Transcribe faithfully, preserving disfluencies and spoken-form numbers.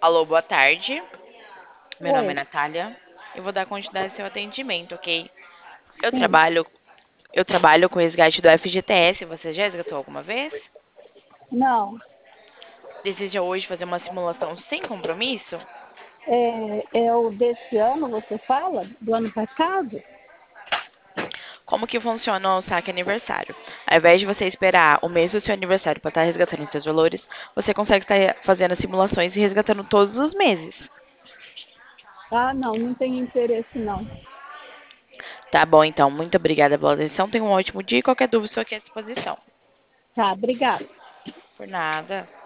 Alô, boa tarde. Meu nome é Oi, Natália. Eu vou dar continuidade ao seu atendimento, ok? Eu sim. trabalho, eu trabalho com resgate do F G T S. Você já resgatou alguma vez? Não, Deseja hoje fazer uma simulação sem compromisso? é, é o desse ano, você fala? Do ano passado? Como que funciona o saque aniversário? Ao invés de você esperar o mês do seu aniversário para estar resgatando seus valores, você consegue estar fazendo as simulações e resgatando todos os meses. Ah, não, não tenho interesse, não. Tá bom, então. Muito obrigada pela atenção. Tenha um ótimo dia e qualquer dúvida estou aqui à disposição. Tá, obrigada. Por nada.